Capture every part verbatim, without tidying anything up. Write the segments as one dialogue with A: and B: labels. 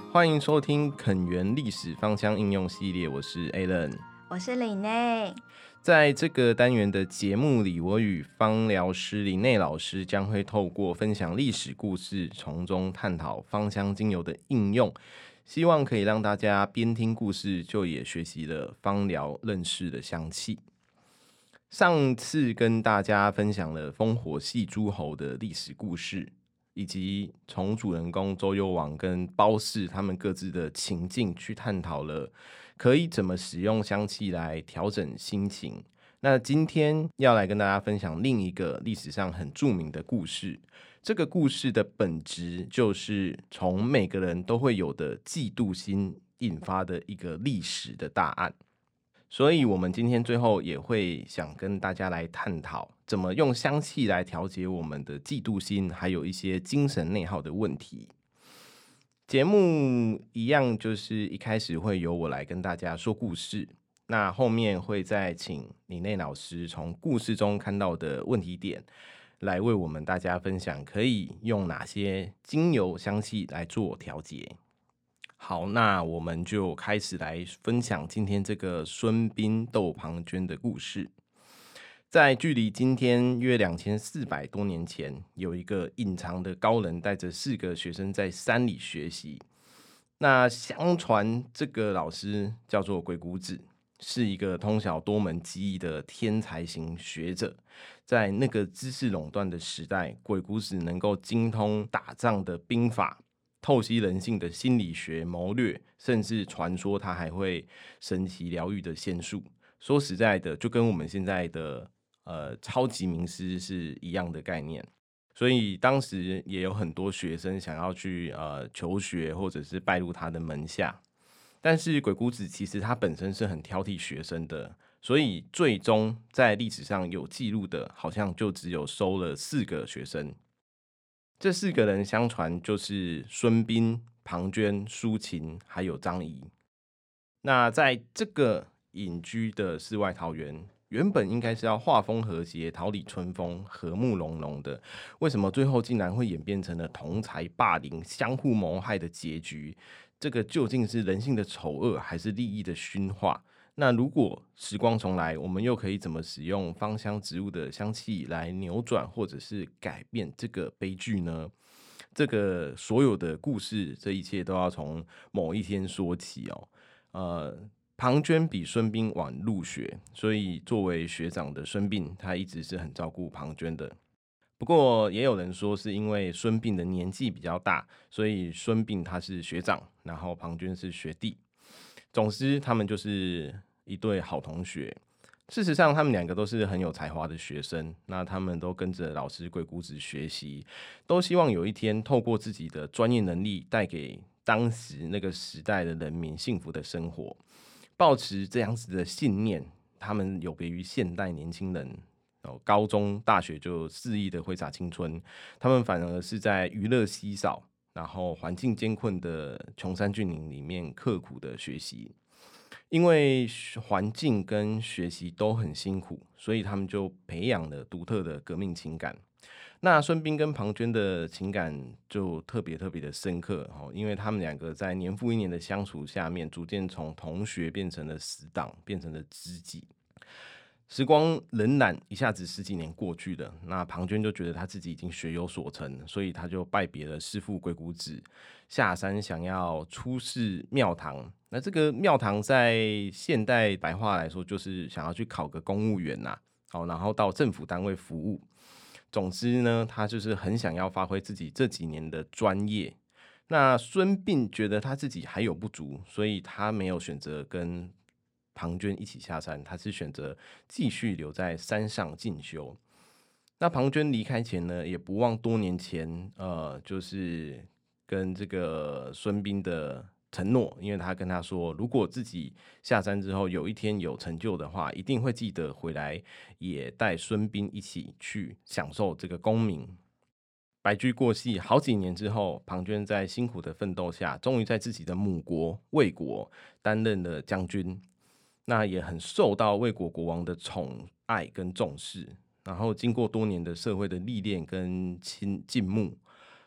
A: 欢迎收听垦园历史芳香应用系列，我是 Alan，
B: 我是李内。
A: 在这个单元的节目里，我与芳疗师李内老师将会透过分享历史故事，从中探讨芳香精油的应用，希望可以让大家边听故事就也学习了芳疗认识的香气。上次跟大家分享了烽火戏诸侯的历史故事，以及从主人公周幽王跟褒姒他们各自的情境去探讨了可以怎么使用香气来调整心情。那今天要来跟大家分享另一个历史上很著名的故事，这个故事的本质就是从每个人都会有的嫉妒心引发的一个历史的大案。所以我们今天最后也会想跟大家来探讨怎么用香气来调节我们的嫉妒心，还有一些精神内耗的问题。节目一样就是一开始会由我来跟大家说故事，那后面会再请李内老师从故事中看到的问题点来为我们大家分享可以用哪些精油香气来做调节。好，那我们就开始来分享今天这个孙膑斗庞涓的故事。在距离今天约两千四百多年前，有一个隐藏的高人带着四个学生在山里学习。那相传这个老师叫做鬼谷子，是一个通晓多门技艺的天才型学者。在那个知识垄断的时代，鬼谷子能够精通打仗的兵法，透析人性的心理学谋略，甚至传说他还会神奇疗愈的仙术。说实在的，就跟我们现在的呃超级名师是一样的概念。所以当时也有很多学生想要去呃求学，或者是拜入他的门下。但是鬼谷子其实他本身是很挑剔学生的，所以最终在历史上有记录的，好像就只有收了四个学生。这四个人相传就是孙膑、庞涓、苏秦还有张仪。那在这个隐居的世外桃源，原本应该是要画风和谐、桃李春风、和睦融融的，为什么最后竟然会演变成了同侪霸凌、相互谋害的结局？这个究竟是人性的丑恶，还是利益的驯化？那如果时光重来，我们又可以怎么使用芳香植物的香气来扭转或者是改变这个悲剧呢？这个所有的故事，这一切都要从某一天说起哦。呃，庞涓比孙膑晚入学，所以作为学长的孙膑，他一直是很照顾庞涓的。不过也有人说，是因为孙膑的年纪比较大，所以孙膑他是学长，然后庞涓是学弟。总之，他们就是一对好同学。事实上，他们两个都是很有才华的学生，那他们都跟着老师鬼谷子学习，都希望有一天透过自己的专业能力，带给当时那个时代的人民幸福的生活。抱持这样子的信念，他们有别于现代年轻人，哦，高中、大学就肆意的挥洒青春，他们反而是在娱乐稀少，然后环境艰困的穷山峻岭里面刻苦的学习。因为环境跟学习都很辛苦，所以他们就培养了独特的革命情感。那孙膑跟庞涓的情感就特别特别的深刻，因为他们两个在年复一年的相处下面，逐渐从同学变成了死党，变成了知己。时光荏苒，一下子十几年过去了。那庞涓就觉得他自己已经学有所成，所以他就拜别了师父鬼谷子，下山想要出仕庙堂。那这个庙堂在现代白话来说，就是想要去考个公务员呐、好，然后到政府单位服务。总之呢，他就是很想要发挥自己这几年的专业。那孙膑觉得他自己还有不足，所以他没有选择跟庞涓一起下山，他是选择继续留在山上进修。那庞涓离开前呢，也不忘多年前，呃，就是跟这个孙膑的承诺，因为他跟他说，如果自己下山之后有一天有成就的话，一定会记得回来，也带孙膑一起去享受这个功名。白驹过隙，好几年之后，庞涓在辛苦的奋斗下，终于在自己的母国魏国担任了将军。那也很受到魏国国王的宠爱跟重视。然后经过多年的社会的历练跟亲敬慕，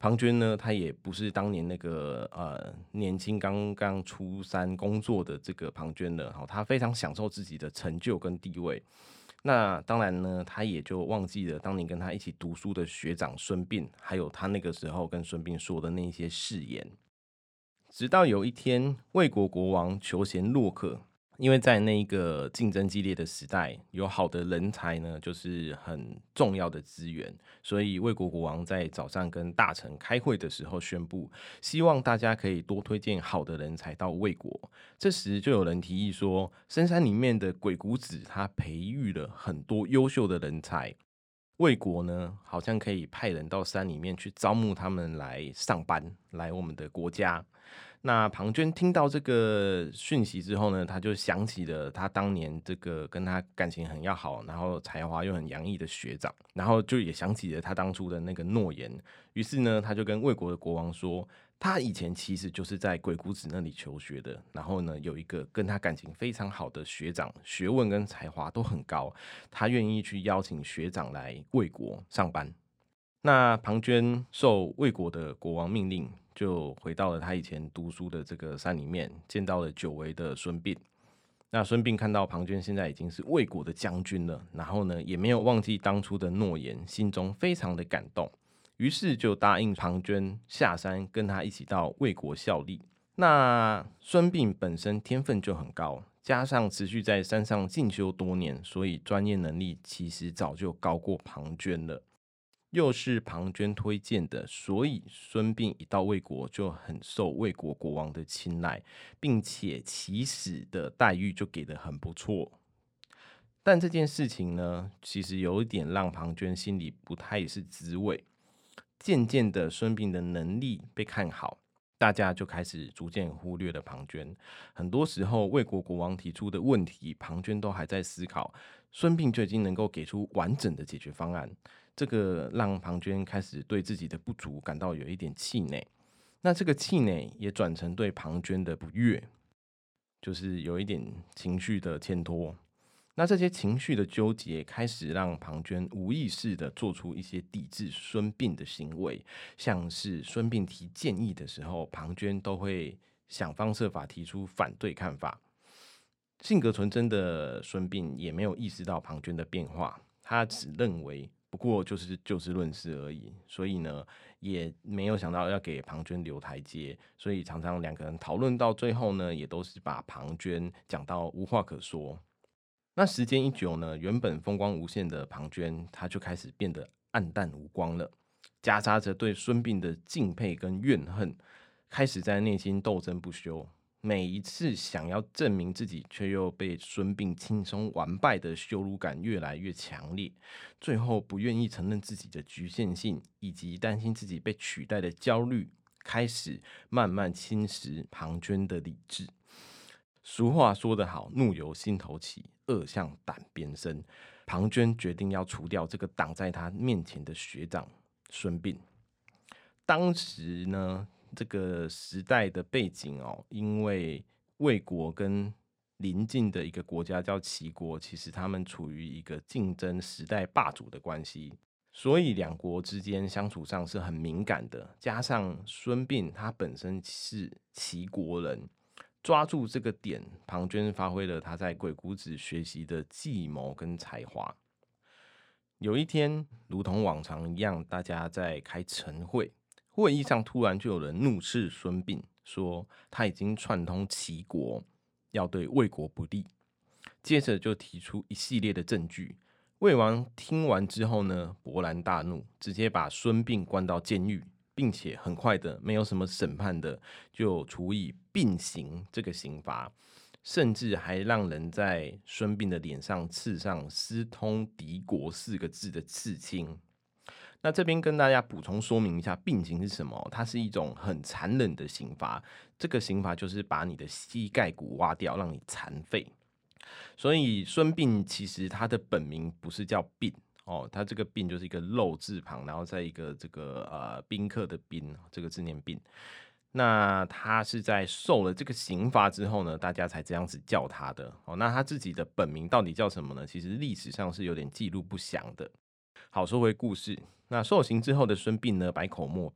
A: 庞涓呢，他也不是当年那个呃年轻刚刚初三工作的这个庞涓了，哦，他非常享受自己的成就跟地位。那当然呢，他也就忘记了当年跟他一起读书的学长孙膑，还有他那个时候跟孙膑说的那些誓言。直到有一天，魏国国王求贤洛克，因为在那一个竞争激烈的时代，有好的人才呢，就是很重要的资源。所以魏国国王在早上跟大臣开会的时候宣布，希望大家可以多推荐好的人才到魏国。这时就有人提议说，深山里面的鬼谷子他培育了很多优秀的人才，魏国呢好像可以派人到山里面去招募他们来上班，来我们的国家。那庞涓听到这个讯息之后呢，他就想起了他当年这个跟他感情很要好，然后才华又很洋溢的学长，然后就也想起了他当初的那个诺言。于是呢，他就跟魏国的国王说，他以前其实就是在鬼谷子那里求学的，然后呢，有一个跟他感情非常好的学长，学问跟才华都很高，他愿意去邀请学长来魏国上班。那庞涓受魏国的国王命令，就回到了他以前读书的这个山里面，见到了久违的孙膑。那孙膑看到庞涓现在已经是魏国的将军了，然后呢，也没有忘记当初的诺言，心中非常的感动，于是就答应庞涓下山跟他一起到魏国效力。那孙膑本身天分就很高，加上持续在山上进修多年，所以专业能力其实早就高过庞涓了。又是庞涓推荐的，所以孙膑一到魏国就很受魏国国王的青睐，并且起始的待遇就给得很不错。但这件事情呢，其实有一点让庞涓心里不太是滋味。渐渐的，孙膑的能力被看好，大家就开始逐渐忽略了庞涓。很多时候，魏国国王提出的问题，庞涓都还在思考，孙膑就已经能够给出完整的解决方案。这个让庞涓开始对自己的不足感到有一点气馁，那这个气馁也转成对庞涓的不悦，就是有一点情绪的牵拖。那这些情绪的纠结，开始让庞涓无意识的做出一些抵制孙膑的行为，像是孙膑提建议的时候，庞涓都会想方设法提出反对看法。性格纯真的孙膑也没有意识到庞涓的变化，他只认为不过就是就事论事而已，所以呢，也没有想到要给庞涓留台阶，所以常常两个人讨论到最后呢，也都是把庞涓讲到无话可说。那时间一久呢，原本风光无限的庞涓，他就开始变得黯淡无光了，夹杂着对孙膑的敬佩跟怨恨，开始在内心斗争不休。每一次想要证明自己，却又被孙膑轻松完败的羞辱感越来越强烈，最后不愿意承认自己的局限性，以及担心自己被取代的焦虑，开始慢慢侵蚀庞涓的理智。俗话说得好，怒由心头起，恶向胆边生。庞涓决定要除掉这个挡在他面前的学长孙膑。当时呢，这个时代的背景哦，因为魏国跟邻近的一个国家叫齐国，其实他们处于一个竞争时代霸主的关系，所以两国之间相处上是很敏感的。加上孙膑他本身是齐国人，抓住这个点，庞涓发挥了他在鬼谷子学习的计谋跟才华。有一天，如同往常一样，大家在开晨会。会议上突然就有人怒斥孙膑，说他已经串通齐国，要对魏国不利。接着就提出一系列的证据。魏王听完之后呢，勃然大怒，直接把孙膑关到监狱，并且很快的，没有什么审判的，就处以膑刑这个刑罚，甚至还让人在孙膑的脸上刺上“私通敌国”四个字的刺青。那这边跟大家补充说明一下，膑刑是什么？它是一种很残忍的刑罚，这个刑罚就是把你的膝盖骨挖掉，让你残废。所以孙膑其实他的本名不是叫膑哦，他这个膑就是一个肉字旁，然后再一个这个呃宾客的宾，这个字念膑。那他是在受了这个刑罚之后呢，大家才这样子叫他的哦。那他自己的本名到底叫什么呢？其实历史上是有点记录不详的。好，说回故事。那受刑之后的孙膑呢，百口莫辩，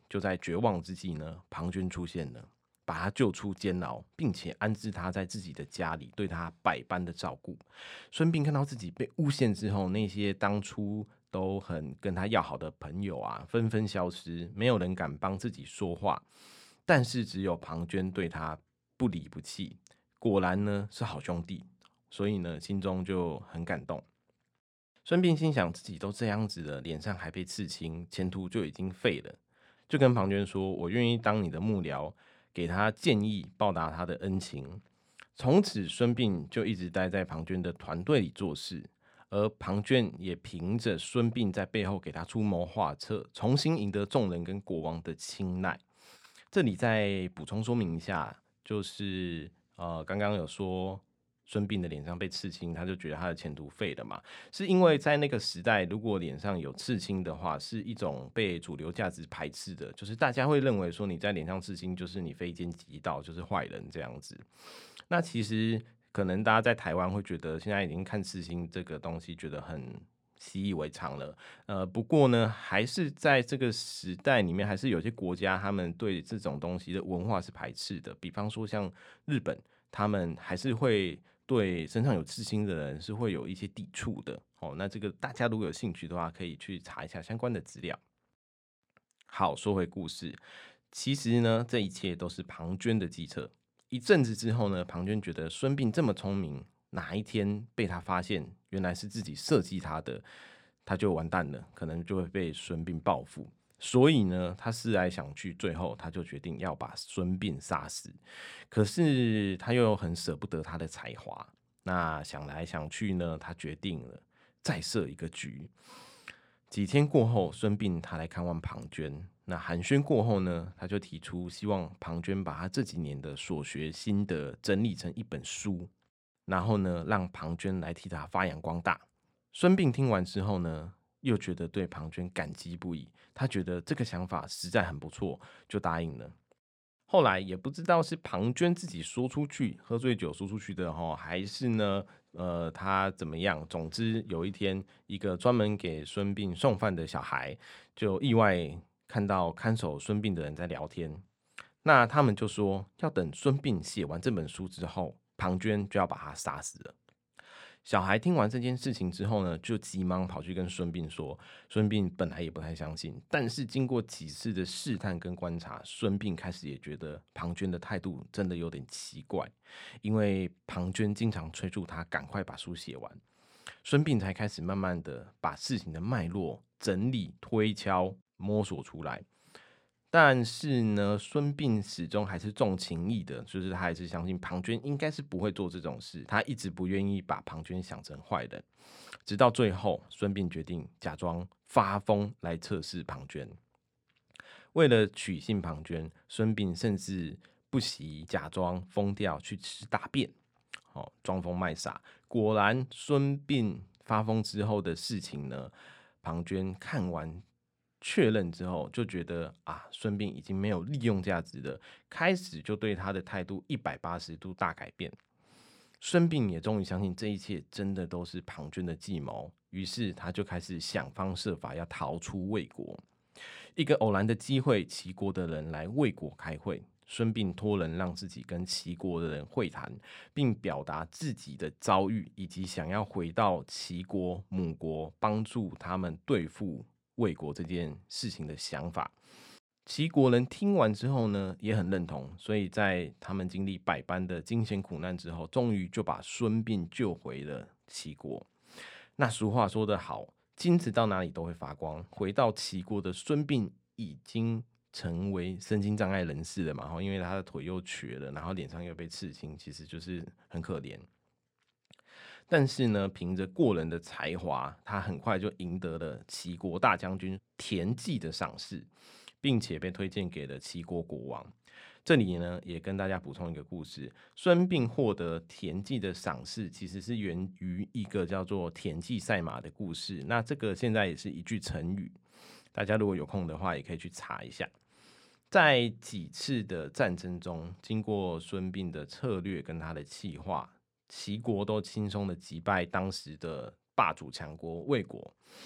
A: 就在绝望之际呢，庞涓出现了，把他救出监牢，并且安置他在自己的家里，对他百般的照顾。孙膑看到自己被诬陷之后，那些当初都很跟他要好的朋友啊，纷纷消失，没有人敢帮自己说话，但是只有庞涓对他不离不弃，果然呢是好兄弟，所以呢心中就很感动。孙膑心想自己都这样子了，脸上还被刺青，前途就已经废了，就跟庞涓说：“我愿意当你的幕僚，给他建议，报答他的恩情。”从此，孙膑就一直待在庞涓的团队里做事，而庞涓也凭着孙膑在背后给他出谋划策，重新赢得众人跟国王的青睐。这里再补充说明一下，就是呃，刚刚有说孙膑的脸上被刺青，他就觉得他的前途废了嘛，是因为在那个时代，如果脸上有刺青的话，是一种被主流价值排斥的，就是大家会认为说你在脸上刺青就是你非奸即盗，就是坏人这样子。那其实可能大家在台湾会觉得现在已经看刺青这个东西觉得很习以为常了，呃，不过呢，还是在这个时代里面，还是有些国家他们对这种东西的文化是排斥的。比方说像日本，他们还是会对身上有刺青的人是会有一些抵触的。哦，那这个大家如果有兴趣的话，可以去查一下相关的资料。好，说回故事，其实呢，这一切都是庞涓的计策。一阵子之后呢，庞涓觉得孙膑这么聪明，哪一天被他发现原来是自己设计他的，他就完蛋了，可能就会被孙膑报复。所以呢，他思来想去，最后他就决定要把孙膑杀死。可是他又很舍不得他的才华，那想来想去呢，他决定了再设一个局。几天过后，孙膑他来看望庞涓。那寒暄过后呢，他就提出希望庞涓把他这几年的所学心得整理成一本书，然后呢，让庞涓来替他发扬光大。孙膑听完之后呢，又觉得对庞涓感激不已，他觉得这个想法实在很不错，就答应了。后来也不知道是庞涓自己说出去，喝醉酒说出去的哈，还是呢，呃，他怎么样？总之有一天，一个专门给孙膑送饭的小孩，就意外看到看守孙膑的人在聊天。那他们就说，要等孙膑写完这本书之后，庞涓就要把他杀死了。小孩听完这件事情之后呢，就急忙跑去跟孙膑说。孙膑本来也不太相信，但是经过几次的试探跟观察，孙膑开始也觉得庞涓的态度真的有点奇怪，因为庞涓经常催促他赶快把书写完，孙膑才开始慢慢的把事情的脉络整理、推敲、摸索出来。但是呢，孙膑始终还是重情义的，就是他还是相信庞涓应该是不会做这种事，他一直不愿意把庞涓想成坏人。直到最后，孙膑决定假装发疯来测试庞涓。为了取信庞涓，孙膑甚至不惜假装疯掉去吃大便，哦，装疯卖傻。果然，孙膑发疯之后的事情呢，庞涓看完确认之后，就觉得啊，孙膑已经没有利用价值了，开始就对他的态度一百八十度大改变。孙膑也终于相信这一切真的都是庞涓的计谋，于是他就开始想方设法要逃出魏国。一个偶然的机会，齐国的人来魏国开会，孙膑托人让自己跟齐国的人会谈，并表达自己的遭遇以及想要回到齐国母国帮助他们对付魏国这件事情的想法。齐国人听完之后呢，也很认同，所以在他们经历百般的惊险苦难之后，终于就把孙膑救回了齐国。那俗话说得好，金子到哪里都会发光。回到齐国的孙膑已经成为身心障碍人士了嘛，因为他的腿又瘸了，然后脸上又被刺青，其实就是很可怜。但是呢，凭着过人的才华，他很快就赢得了齐国大将军田忌的赏识，并且被推荐给了齐国国王。这里呢，也跟大家补充一个故事：孙膑获得田忌的赏识，其实是源于一个叫做田忌赛马的故事。那这个现在也是一句成语，大家如果有空的话，也可以去查一下。在几次的战争中，经过孙膑的策略跟他的企划，齐国都轻松的击败当时的霸主强国魏国。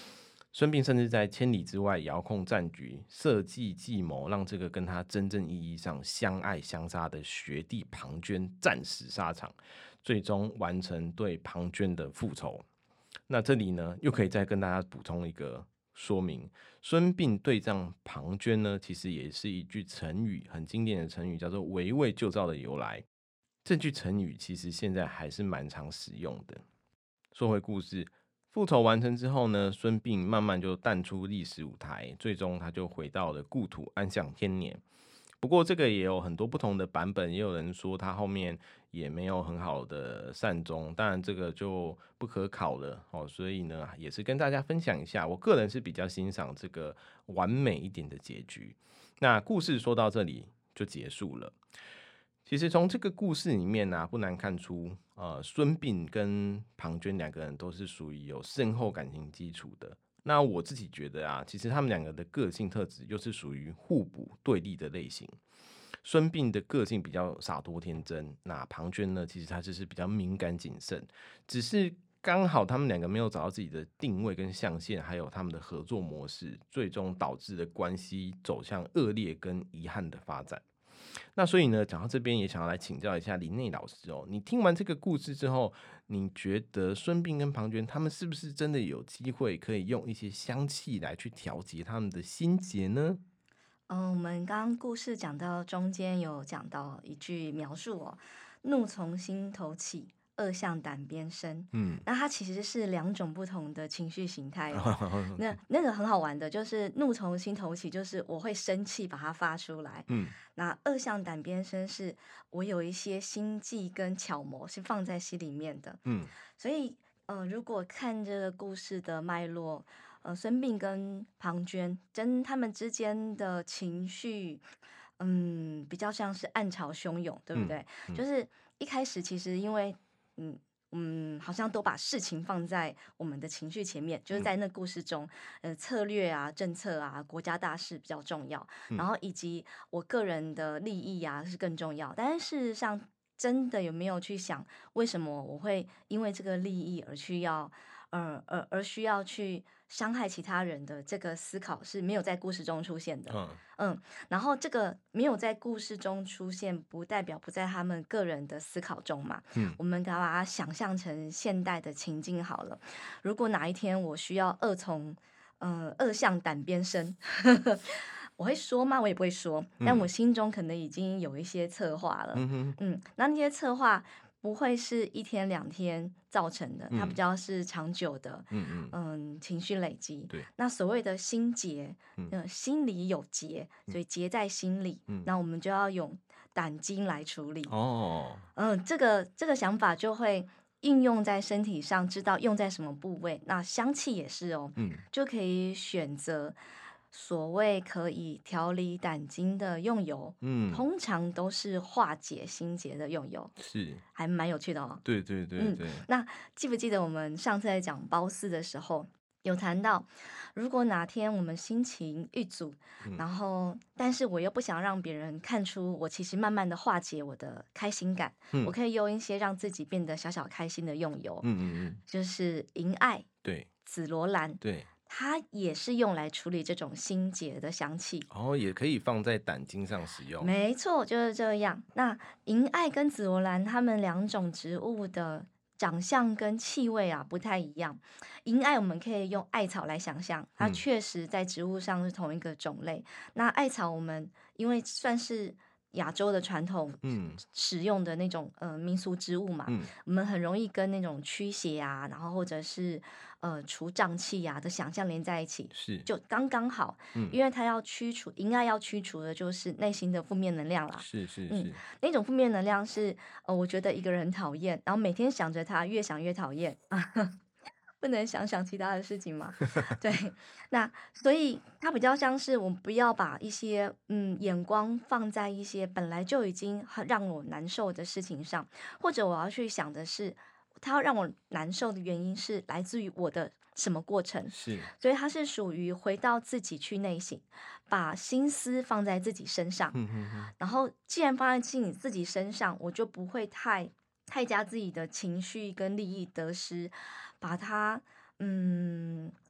A: 孙膑甚至在千里之外遥控战局，设计计谋，让这个跟他真正意义上相爱相杀的学弟庞涓战死沙场，最终完成对庞涓的复仇。那这里呢，又可以再跟大家补充一个说明，孙膑对战庞涓呢，其实也是一句成语，很经典的成语，叫做围魏救赵的由来。这句成语其实现在还是蛮常使用的。说回故事，复仇完成之后呢，孙膑慢慢就淡出历史舞台，最终他就回到了故土，安享天年。不过这个也有很多不同的版本，也有人说他后面也没有很好的善终，当然这个就不可考了哦。所以呢，也是跟大家分享一下，我个人是比较欣赏这个完美一点的结局。那故事说到这里就结束了。其实从这个故事里面呢、啊，不难看出，呃，孙膑跟庞涓两个人都是属于有深厚感情基础的。那我自己觉得啊，其实他们两个的个性特质又是属于互补对立的类型。孙膑的个性比较洒脱天真，那庞涓呢，其实他就是比较敏感谨慎，只是刚好他们两个没有找到自己的定位跟象限，还有他们的合作模式，最终导致的关系走向恶劣跟遗憾的发展。那所以呢，讲到这边也想要来请教一下林内老师哦，你听完这个故事之后，你觉得孙膑跟庞涓他们是不是真的有机会可以用一些香气来去调节他们的心结呢？
B: 嗯，我们刚刚故事讲到中间有讲到一句描述哦，怒从心头起，恶向胆边生。
A: 嗯，
B: 那它其实是两种不同的情绪形态哦。那那个很好玩的，就是怒从心头起，就是我会生气把它发出来。
A: 嗯
B: 那恶向胆边生，是我有一些心计跟巧谋是放在心里面的。
A: 嗯
B: 所以，呃，如果看这个故事的脉络，呃，孙膑跟庞涓真他们之间的情绪，嗯，比较像是暗潮汹涌，对不
A: 嗯
B: 对？就
A: 嗯
B: 是一开始其实因为，嗯。嗯，好像都把事情放在我们的情绪前面，就是
A: 嗯
B: 在那故事中，呃，策略啊、政策啊、国家大事比较重要，然
A: 嗯
B: 后以及我个人的利益啊是更重要。但是事实上，真的有没有去想，为什么我会因为这个利益而去要，呃，而而需要去伤害其他人的这个思考是没有在故事中出现的。
A: 嗯
B: 嗯，然后这个没有在故事中出现，不代表不在他们个人的思考中嘛。
A: 嗯
B: 我们给它把它想象成现代的情境好了。如果哪一天我需要恶从，呃，恶向胆边生，我会说吗？我也不会说，但我
A: 嗯
B: 心中可能已经有一些策划了。
A: 嗯哼
B: 嗯，那那些策划不会是一天两天造成的，它比
A: 嗯
B: 较是长久的，
A: 嗯嗯，
B: 嗯，情绪累积。
A: 对，
B: 那所谓的心结，
A: 嗯
B: 嗯、心里有结，所以结在心里，
A: 嗯
B: 那我们就要用胆经来处理。
A: 哦，
B: 嗯，这个这个想法就会应用在身体上，知道用在什么部位。那香气也是哦，
A: 嗯
B: 就可以选择所谓可以调理胆经的用油，
A: 嗯，
B: 通常都是化解心结的用油，
A: 是，
B: 还蛮有趣的哦。
A: 对对对
B: 嗯，
A: 对，
B: 那记不记得我们上次在讲褒姒的时候，有谈到，如果哪天我们心情郁阻，
A: 嗯
B: 然后但是我又不想让别人看出我其实慢慢的化解我的开心感，我
A: 嗯
B: 可以用一些让自己变得小小开心的用油，
A: 嗯嗯嗯，
B: 就是银艾、
A: 对
B: 紫罗兰，
A: 对，
B: 它也是用来处理这种心结的香气。
A: 然后也可以放在胆经上使用。
B: 没错，就是这样。那银艾跟紫罗兰，它们两种植物的长相跟气味啊不太一样。银艾我们可以用艾草来想象，它
A: 嗯
B: 确实在植物上是同一个种类。那艾草我们因为算是亚洲的传统
A: 嗯
B: 使用的那种呃民俗植物嘛，
A: 嗯
B: 我们很容易跟那种驱邪啊，然后或者是呃除瘴气啊的想象连在一起。
A: 是，
B: 就刚刚好，
A: 嗯
B: 因为它要驱除，应该要驱除的就是内心的负面能量啦。嗯，
A: 是是是，
B: 那种负面能量是，呃，我觉得一个人很讨厌，然后每天想着他，越想越讨厌啊，不能想想其他的事情嘛？对，那所以它比较像是我们不要把一些嗯眼光放在一些本来就已经很让我难受的事情上，或者我要去想的是，它让我难受的原因是来自于我的什么过程。
A: 是，
B: 所以它是属于回到自己去内省，把心思放在自己身上。
A: 嗯哼哼，
B: 然后既然放在自己自己身上，我就不会太太加自己的情绪跟利益得失，把它嗯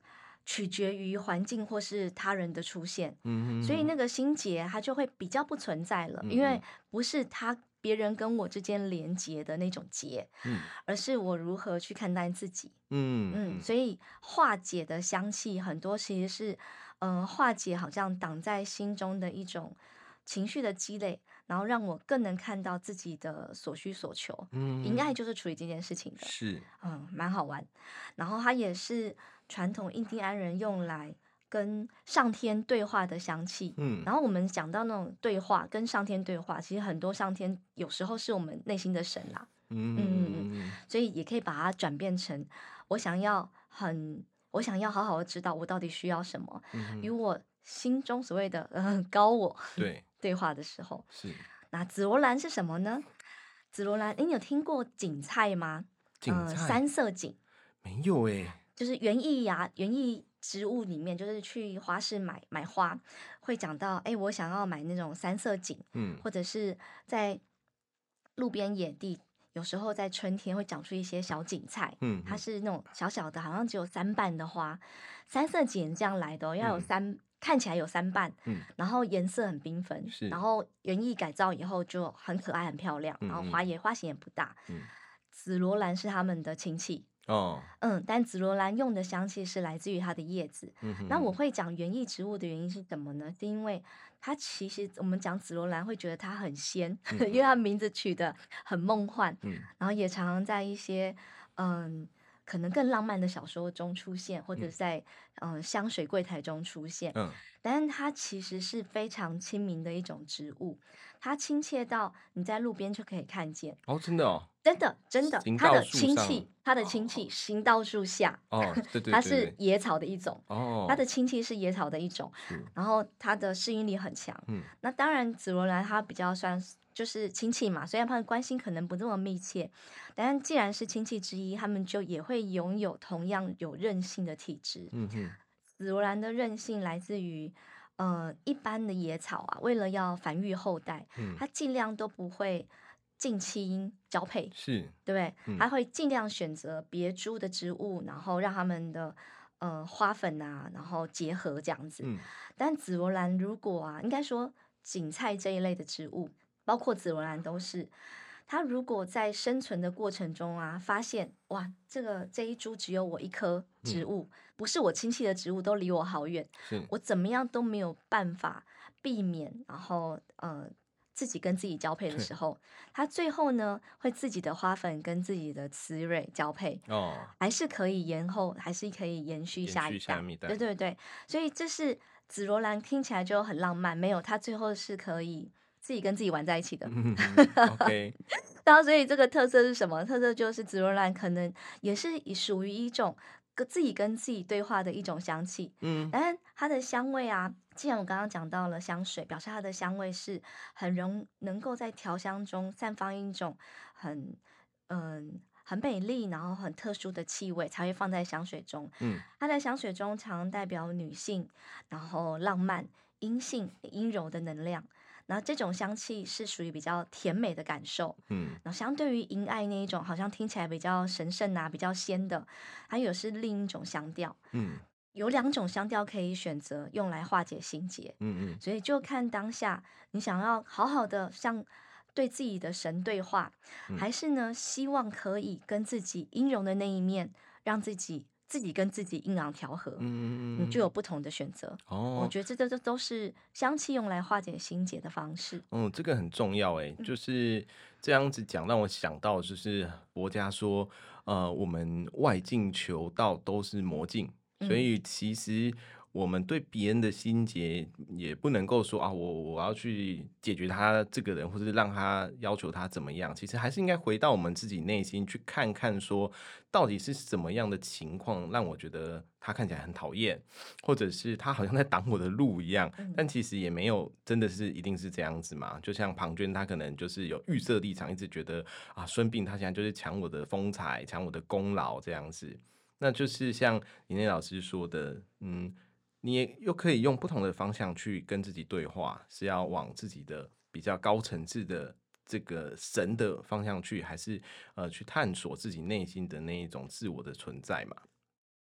B: 取决于环境或是他人的出现，
A: 嗯哼哼，
B: 所以那个心结它就会比较不存在了，
A: 嗯
B: 因为
A: 嗯
B: 不是他别人跟我之间连结的那种结，
A: 嗯
B: 而是我如何去看待自己。嗯，
A: 嗯嗯，
B: 所以化解的香气很多其实是，嗯、化解好像挡在心中的一种情绪的积累，然后让我更能看到自己的所需所求。应该
A: 嗯，
B: 就是处理这件事情的，
A: 是，
B: 嗯，蛮好玩。然后它也是传统印第安人用来跟上天对话的香气。
A: 嗯
B: 然后我们讲到那种对话，跟上天对话，其实很多上天有时候是我们内心的神啦。嗯嗯嗯，
A: 嗯嗯
B: 所以也可以把它转变成我想要很，我想要好好的知道我到底需要什么，
A: 嗯嗯，
B: 与我心中所谓的呃高我
A: 对，
B: 对话的时候。
A: 是
B: 那紫罗兰是什么呢？紫罗兰，诶你有听过堇菜吗？呃，
A: 芹菜
B: 三色堇
A: 没有诶，
B: 就是园艺呀，园艺植物里面，就是去花市买买花，会讲到，哎，我想要买那种三色堇，
A: 嗯
B: 或者是在路边野地，有时候在春天会长出一些小堇菜，它
A: 嗯嗯
B: 是那种小小的，好像只有三瓣的花，三色堇这样来的哦，要有
A: 嗯
B: 三，看起来有三瓣，
A: 嗯，
B: 然后颜色很缤纷，然
A: 是，
B: 后园艺改造以后就很可爱、很漂亮，然后
A: 嗯嗯
B: 花也花型也不大。
A: 嗯，
B: 紫罗兰是他们的亲戚，
A: 哦，
B: 嗯，但紫罗兰用的香气是来自于它的叶子。
A: 嗯哼哼，
B: 那我会讲园艺植物的原因是什么呢？是因为它其实我们讲紫罗兰会觉得它很仙，
A: 嗯
B: 因为它名字取得很梦幻，
A: 嗯
B: 然后也常常在一些嗯可能更浪漫的小说中出现，或者
A: 嗯
B: 在嗯香水柜台中出现。
A: 嗯，
B: 但是它其实是非常亲民的一种植物，它亲切到你在路边就可以看见。
A: 哦，真的哦，
B: 真的真的，
A: 行道
B: 它的
A: 树上，
B: 亲戚它的亲戚
A: 哦
B: 行道树下，
A: 哦，对对
B: 它
A: 对对，
B: 是野草的一种，它的
A: 哦，
B: 亲戚是野草的一种，
A: 是，
B: 然后它的适应力很强。
A: 嗯
B: 那当然紫罗兰它比较算是就是亲戚嘛，虽然他们关系可能不这么密切，但既然是亲戚之一，他们就也会拥有同样有韧性的体质。
A: 嗯哼，
B: 紫罗兰的韧性来自于，呃，一般的野草啊，为了要繁育后代，
A: 嗯，
B: 它尽量都不会近亲交配，
A: 是，
B: 对不对？
A: 嗯
B: 它会尽量选择别株的植物，然后让它们的呃花粉啊，然后结合这样子。
A: 嗯
B: 但紫罗兰如果啊，应该说堇菜这一类的植物，包括紫罗兰都是。它如果在生存的过程中啊，发现哇，这个这一株只有我一棵植
A: 嗯，
B: 物，不是我亲戚的植物，都离我好远，
A: 是，
B: 我怎么样都没有办法避免，然后呃自己跟自己交配的时候，它最后呢会自己的花粉跟自己的雌蕊交配，
A: 哦，
B: 还是可以延后，还是可以延续
A: 延续
B: 下一代。
A: 下一代，
B: 对对对，所以这是紫罗兰听起来就很浪漫，没有，它最后是可以自己跟自己玩在一起的。
A: 嗯哼哼，OK，
B: 然后，所以这个特色是什么？特色就是紫罗兰可能也是以属于一种跟自己跟自己对话的一种香气，
A: 嗯
B: 但是它的香味啊，既然我刚刚讲到了香水，表示它的香味是很容能够在调香中散发一种很嗯。很美丽，然后很特殊的气味才会放在香水中。
A: 嗯
B: 它在香水中常代表女性，然后浪漫、阴性、阴柔的能量。然后这种香气是属于比较甜美的感受。
A: 嗯
B: 然后相对于银爱那一种，好像听起来比较神圣啊、比较仙的，还有是另一种香调。
A: 嗯
B: 有两种香调可以选择用来化解心结，
A: 嗯嗯
B: 所以就看当下你想要好好的像对自己的神对话，
A: 嗯
B: 还是呢希望可以跟自己阴柔的那一面，让自己自己跟自己阴阳调和，你就
A: 嗯嗯，
B: 有不同的选择。我
A: 哦。
B: 觉得这这这都是香气用来化解心结的方式。
A: 嗯，这个很重要诶，
B: 嗯
A: 就是这样子讲，让我想到就是佛家说，呃，我们外境求道都是魔境，所
B: 嗯
A: 以其实我们对别人的心结也不能够说啊，我我要去解决他这个人，或者是让他要求他怎么样，其实还是应该回到我们自己内心去看看，说到底是什么样的情况让我觉得他看起来很讨厌，或者是他好像在挡我的路一样，
B: 嗯
A: 但其实也没有真的是一定是这样子嘛。就像庞涓，他可能就是有预设立场，一直觉得啊，孙膑他现在就是抢我的风采，抢我的功劳这样子。那就是像林内老师说的，嗯，你也又可以用不同的方向去跟自己对话，是要往自己的比较高层次的这个神的方向去，还是呃去探索自己内心的那一种自我的存在嘛？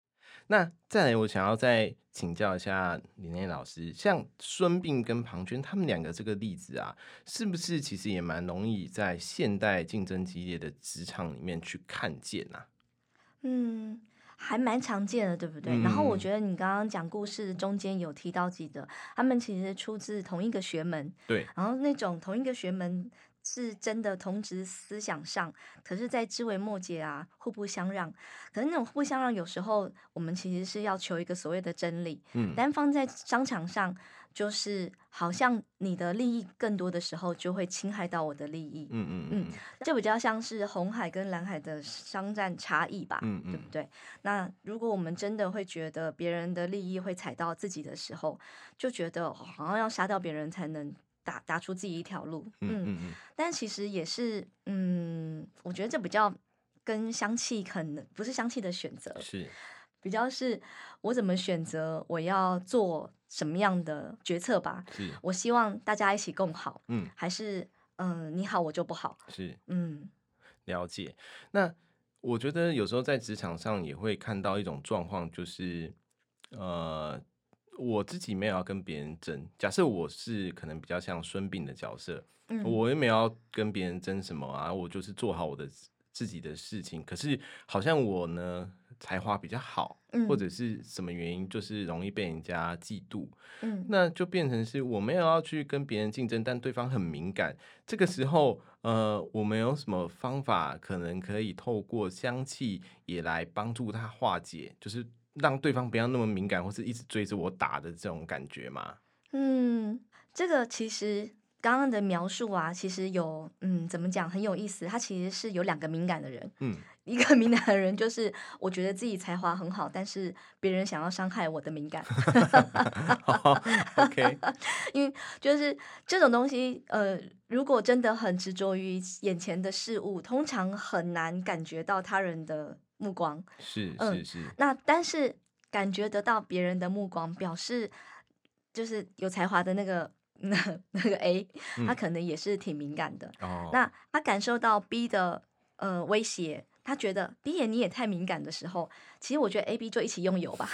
A: 那再来，我想要再请教一下林内老师，像孙膑跟庞涓他们两个这个例子啊，是不是其实也蛮容易在现代竞争激烈的职场里面去看见啊？
B: 嗯，还蛮常见的，对不对？然后我
A: 嗯，
B: 觉得你刚刚讲故事中间有提到几个，他们其实出自同一个学门，
A: 对，
B: 然后那种同一个学门是真的同质思想上，可是，在枝微末节啊，互不相让。可是那种互不相让，有时候我们其实是要求一个所谓的真理，
A: 嗯
B: 但放在商场上，就是好像你的利益更多的时候，就会侵害到我的利益。
A: 嗯嗯
B: 嗯，
A: 嗯
B: 这比较像是红海跟蓝海的商战差异吧，
A: 嗯嗯，
B: 对不对？那如果我们真的会觉得别人的利益会踩到自己的时候，就觉得好像要杀掉别人才能打打出自己一条路。嗯，
A: 嗯嗯嗯，
B: 但其实也是，嗯，我觉得这比较跟香气可能不是香气的选择，
A: 是
B: 比较是我怎么选择我要做什么样的决策吧。
A: 是，
B: 我希望大家一起共好，
A: 嗯
B: 还是嗯你好我就不好？
A: 是。
B: 嗯
A: 了解。那我觉得有时候在职场上也会看到一种状况，就是呃，我自己没有要跟别人争。假设我是可能比较像孙膑的角色，
B: 嗯
A: 我也没有要跟别人争什么啊，我就是做好我的自自己的事情。可是好像我呢才华比较好，或
B: 嗯
A: 者是什么原因，就是容易被人家嫉妒。
B: 嗯
A: 那就变成是我没有要去跟别人竞争，但对方很敏感。这个时候，呃，我们有什么方法可能可以透过香气也来帮助他化解，就是让对方不要那么敏感，或是一直追着我打的这种感觉吗？
B: 嗯，这个其实刚刚的描述啊，其实有嗯怎么讲很有意思，他其实是有两个敏感的人。
A: 嗯，
B: 一个敏感的人就是我觉得自己才华很好，但是别人想要伤害我的敏感。
A: 好，OK，
B: 因为就是这种东西，呃，如果真的很执着于眼前的事物，通常很难感觉到他人的目光。
A: 是
B: 嗯，
A: 是是，
B: 那但是感觉得到别人的目光，表示就是有才华的那个那那个 A，他
A: 嗯，
B: 可能也是挺敏感的。
A: 哦，
B: 那他感受到 B 的呃威胁，他觉得 B 也你也太敏感的时候，其实我觉得 A、B 就一起用油吧。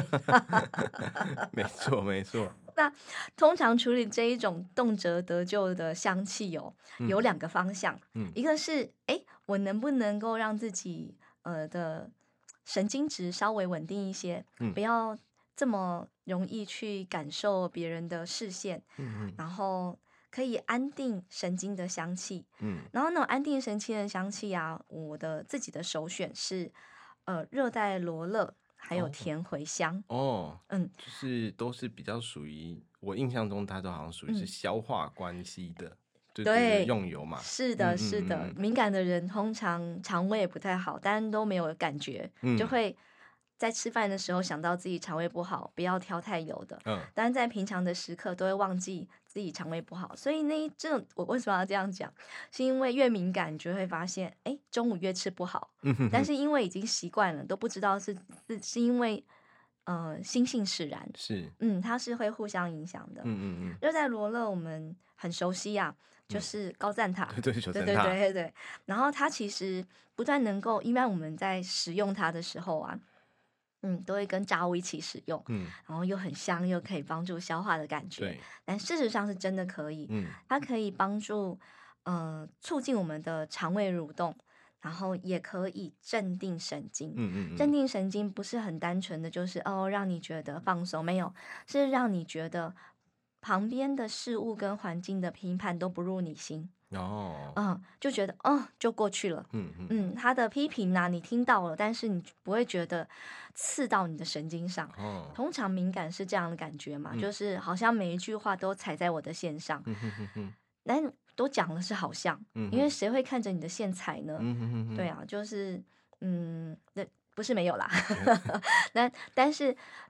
A: 没错没错，
B: 那通常处理这一种动辄得咎的香气哦，有
A: 嗯
B: 两个方向，
A: 嗯
B: 一个是诶，我能不能够让自己呃的神经质稍微稳定一些，
A: 嗯
B: 不要这么容易去感受别人的视线，
A: 嗯嗯
B: 然后可以安定神经的香气。
A: 嗯，
B: 然后那种安定神经的香气啊，我的自己的首选是呃热带罗勒，还有
A: 哦
B: 甜茴香。
A: 哦，
B: 嗯
A: 就是都是比较属于我印象中，它都好像属于是
B: 嗯。
A: 消化关系的，对对对，
B: 对，
A: 用油嘛，
B: 是的，
A: 嗯
B: 是的，
A: 嗯嗯
B: 敏感的人通常肠胃不太好，但都没有感觉，就
A: 嗯
B: 会在吃饭的时候想到自己肠胃不好，不要挑太油的。
A: 嗯
B: 但是在平常的时刻都会忘记自己肠胃不好，所以那一这种我为什么要这样讲？是因为越敏感，你就会发现，哎，中午越吃不好。
A: 嗯哼哼，
B: 但是因为已经习惯了，都不知道是是是因为呃心性使然，
A: 是，
B: 嗯，它是会互相影响的。
A: 嗯嗯嗯
B: 热带罗勒我们很熟悉呀、就
A: 嗯，
B: 是高赞塔。
A: 对对，九
B: 对对
A: 层塔，
B: 对对对，然后它其实不但能够，一般我们在使用它的时候啊，嗯，都会跟炸物一起使用，
A: 嗯，
B: 然后又很香，又可以帮助消化的感觉。
A: 对，
B: 但事实上是真的可以，
A: 嗯
B: 它可以帮助呃促进我们的肠胃蠕动，然后也可以镇定神经。
A: 嗯嗯嗯，
B: 镇定神经不是很单纯的就是哦让你觉得放松，没有，是让你觉得旁边的事物跟环境的评判都不入你心。
A: 哦，
B: 嗯，就觉得哦，就过去了。
A: 嗯嗯，
B: 嗯，他的批评呢、你听到了，但是你不会觉得刺到你的神经上。
A: 哦，
B: 通常敏感是这样的感觉嘛，
A: 嗯
B: 就是好像每一句话都踩在我的线上，
A: 嗯哼哼哼，
B: 但都讲了是好像，
A: 嗯哼，
B: 因为谁会看着你的线踩呢？
A: 嗯哼哼哼，
B: 对啊，就是嗯，那不是没有啦，
A: 嗯
B: 但但是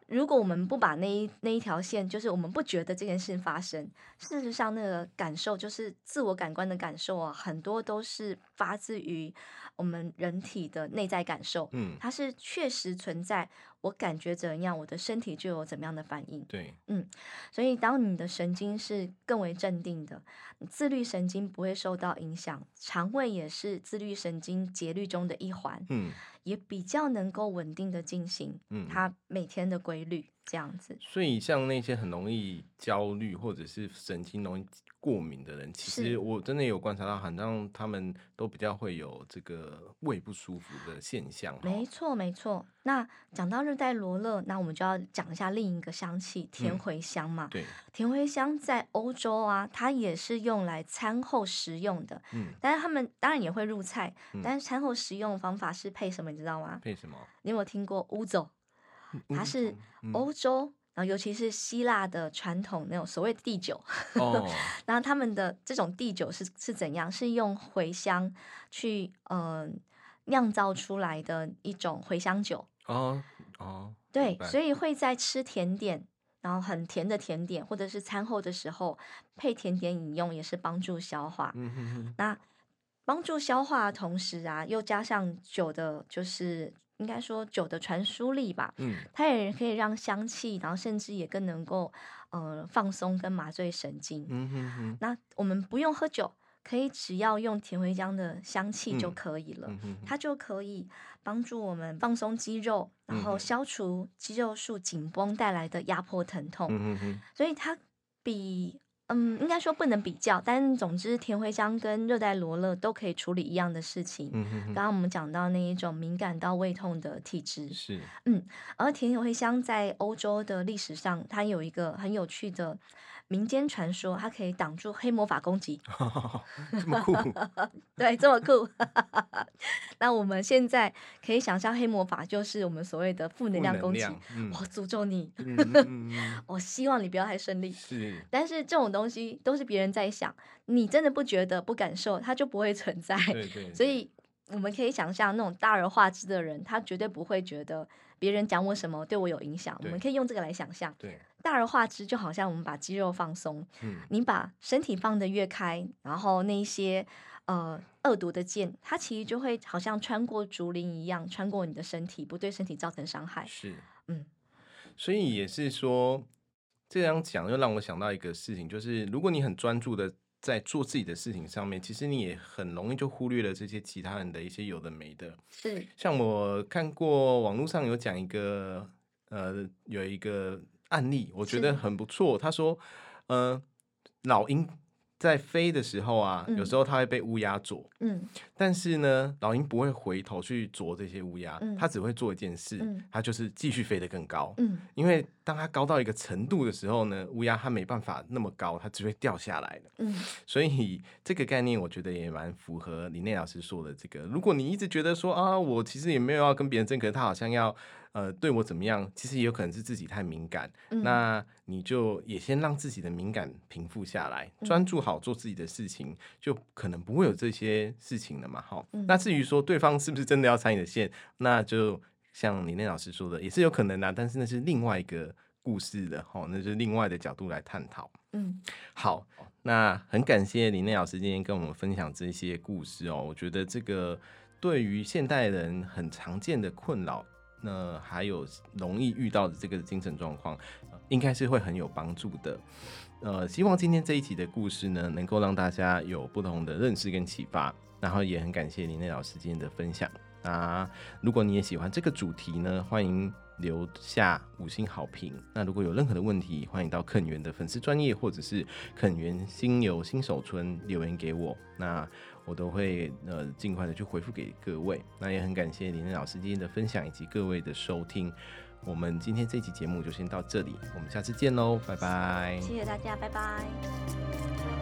B: 如果我们不把那一那一条线，就是我们不觉得这件事发生，事实上那个感受就是自我感官的感受啊，很多都是发自于我们人体的内在感受，
A: 嗯，
B: 它是确实存在。我感觉怎样，我的身体就有怎么样的反应。
A: 对，
B: 嗯，所以当你的神经是更为镇定的，自律神经不会受到影响，肠胃也是自律神经节律中的一环，
A: 嗯
B: 也比较能够稳定的进行
A: 嗯。
B: 它每天的规律，这样子。
A: 所以像那些很容易焦虑或者是神经容易过敏的人，其实
B: 是，
A: 我真的有观察到，好像他们都比较会有这个胃不舒服的现象哈。
B: 没错，没错。那讲到热带罗勒，那我们就要讲一下另一个香气——甜
A: 嗯，
B: 茴香嘛。
A: 对，
B: 甜茴香在欧洲啊，它也是用来餐后食用的，
A: 嗯
B: 但是他们当然也会入菜，
A: 嗯，
B: 但是餐后食用的方法是配什么，你知道吗？
A: 配什么？
B: 你有没有听过乌走？它是
A: 乌龙，嗯，
B: 欧洲，然后尤其是希腊的传统那种所谓的地酒，
A: 哦
B: 然后他们的这种地酒是是怎样？是用茴香去呃酿造出来的一种茴香酒。
A: 哦哦，明
B: 对，
A: 白，
B: 所以会在吃甜点，然后很甜的甜点，或者是餐后的时候配甜点饮用，也是帮助消化。
A: 嗯哼哼，
B: 那帮助消化的同时啊，又加上酒的，就是应该说酒的传输力吧，
A: 嗯
B: 它也可以让香气，然后甚至也更能够呃放松跟麻醉神经。
A: 嗯哼哼，
B: 那我们不用喝酒，可以只要用甜茴香的香气就
A: 嗯
B: 可以了，
A: 嗯哼哼，
B: 它就可以帮助我们放松肌肉，然后
A: 嗯哼
B: 消除肌肉束紧绷带来的压迫疼痛。
A: 嗯哼哼，
B: 所以它比嗯，应该说不能比较，但总之甜茴香跟热带罗勒都可以处理一样的事情。
A: 嗯哼哼，
B: 刚刚我们讲到那一种敏感到胃痛的体质，
A: 是，
B: 嗯，而甜茴香在欧洲的历史上，它有一个很有趣的民间传说，它可以挡住黑魔法攻击。
A: 这么酷，
B: 对，这么酷。那我们现在可以想象，黑魔法就是我们所谓的负能
A: 负
B: 量攻击。
A: 能量，嗯
B: 我诅咒你，
A: 嗯嗯嗯嗯，
B: 我希望你不要太顺利。
A: 是，
B: 但是这种东西都是别人在想，你真的不觉得、不感受，它就不会存在。
A: 对对，
B: 所以我们可以想象，那种大而化之的人，他绝对不会觉得别人讲我什么对我有影响。我
A: 对
B: 们可以用这个来想象，
A: 对，
B: 大而化之就好像我们把肌肉放松，
A: 嗯
B: 你把身体放得越开，然后那一些呃恶毒的剑，它其实就会好像穿过竹林一样，穿过你的身体，不对身体造成伤害。
A: 是。
B: 嗯，
A: 所以也是说，这样讲又让我想到一个事情，就是如果你很专注的在做自己的事情上面，其实你也很容易就忽略了这些其他人的一些有的没的。
B: 是，
A: 像我看过网络上有讲一个，呃，有一个案例，我觉得
B: 是，
A: 很不错。他说，呃，老鹰在飞的时候啊，有时
B: 嗯
A: 候它会被乌鸦啄，
B: 嗯
A: 但是呢，老鹰不会回头去啄这些乌鸦，
B: 嗯
A: 它只会做一件事，
B: 嗯
A: 它就是继续飞得更高。
B: 嗯，
A: 因为当它高到一个程度的时候呢，乌鸦它没办法那么高，它只会掉下来的。
B: 嗯
A: 所以这个概念我觉得也蛮符合李内老师说的这个。如果你一直觉得说啊，我其实也没有要跟别人争，可是他好像要呃对我怎么样，其实也有可能是自己太敏感。
B: 嗯
A: 那你就也先让自己的敏感平复下来，专注好做自己的事情，就可能不会有这些事情了嘛。好，
B: 嗯
A: 那至于说对方是不是真的要踩你的线，那就像李内老师说的，也是有可能的，但是那是另外一个故事的，好，那就是另外的角度来探讨。
B: 嗯
A: 好，那很感谢李内老师今天跟我们分享这些故事哦。我觉得这个对于现代人很常见的困扰，那还有容易遇到的这个精神状况，呃应该是会很有帮助的。呃，希望今天这一集的故事呢，能够让大家有不同的认识跟启发。然后也很感谢林内老师今天的分享。那如果你也喜欢这个主题呢，欢迎留下五星好评。那如果有任何的问题，欢迎到肯园的粉丝专页或者是肯园新游新手村留言给我，那我都会呃尽快的去回复给各位。那也很感谢林内老师今天的分享以及各位的收听。我们今天这期节目就先到这里，我们下次见喽，拜拜。
B: 谢谢大家，拜拜。